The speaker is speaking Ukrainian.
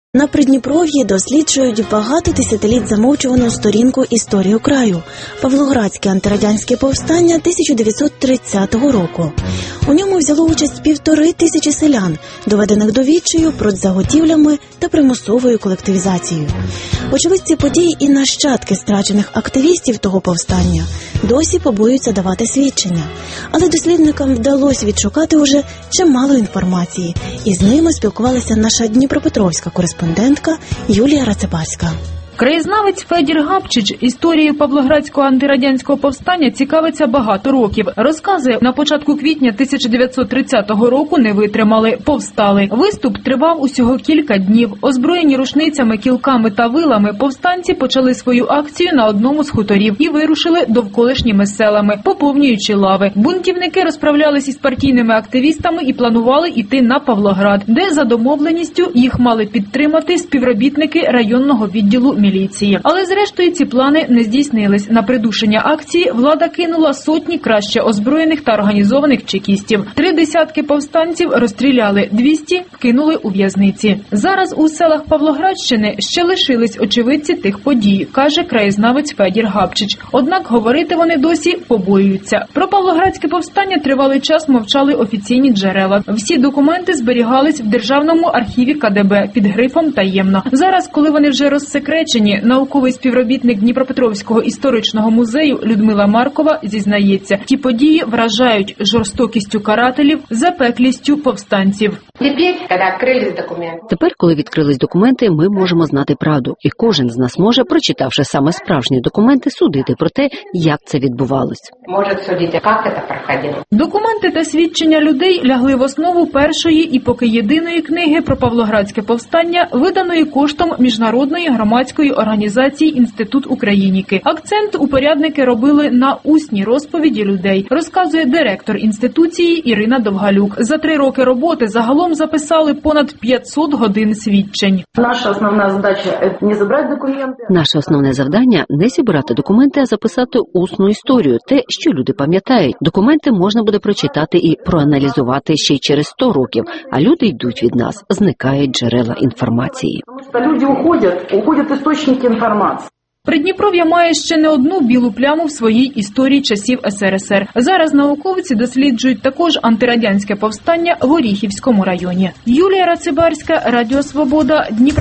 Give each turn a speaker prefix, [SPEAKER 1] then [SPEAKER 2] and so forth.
[SPEAKER 1] На Придніпров'ї досліджують багато десятиліть замовчувану сторінку історії краю – Павлоградське антирадянське повстання 1930 року. У ньому взяло участь 1500 селян, доведених до відчаю продзаготівлями та примусовою колективізацією. Очевидці подій і нащадки страчених активістів того повстання досі побоюються давати свідчення. Але дослідникам вдалося відшукати уже чимало інформації. І з ними спілкувалася наша дніпропетровська кореспондентка Юлія Рацибарська.
[SPEAKER 2] Краєзнавець Федір Габчич історією Павлоградського антирадянського повстання цікавиться багато років. Розказує, на початку квітня 1930 року не витримали, повстали. Виступ тривав усього кілька днів. Озброєні рушницями, кілками та вилами, повстанці почали свою акцію на одному з хуторів і вирушили довколишніми селами, поповнюючи лави. Бунтівники розправлялись із партійними активістами і планували йти на Павлоград, де за домовленістю їх мали підтримати співробітники районного відділу міліції. Але зрештою ці плани не здійснились. На придушення акції влада кинула сотні краще озброєних та організованих чекістів. 30 повстанців розстріляли, 200 вкинули у в'язниці. Зараз у селах Павлоградщини ще лишились очевидці тих подій, каже краєзнавець Федір Габчич. Однак говорити вони досі побоюються. Про Павлоградське повстання тривалий час мовчали офіційні джерела. Всі документи зберігались в Державному архіві КДБ під грифом «Таємно». Зараз, коли вони вже розсекречені, науковий співробітник Дніпропетровського історичного музею Людмила Маркова зізнається, ті події вражають жорстокістю карателів, запеклістю повстанців.
[SPEAKER 3] Тепер, коли відкрились документи, ми можемо знати правду. І кожен з нас може, прочитавши саме справжні документи, судити про те, як це відбувалось.
[SPEAKER 2] Документи та свідчення людей лягли в основу першої і поки єдиної книги про Павлоградське повстання, виданої коштом міжнародної громадської організації «Інститут Україніки». Акцент упорядники робили на усній розповіді людей, розказує директор інституції Ірина Довгалюк. За 3 роки роботи загалом записали понад 500 годин свідчень.
[SPEAKER 4] Наше
[SPEAKER 3] основне завдання – не зібрати документи, а записати усну історію, те, що люди пам'ятають. Документи можна буде прочитати і проаналізувати ще й через 100 років, а люди йдуть від нас, зникають джерела інформації.
[SPEAKER 4] Люди уходять істочники інформації.
[SPEAKER 2] Придніпров'я має ще не одну білу пляму в своїй історії часів СРСР. Зараз науковці досліджують також антирадянське повстання в Оріхівському районі. Юлія Рацибарська, Радіо Свобода, Дніпро.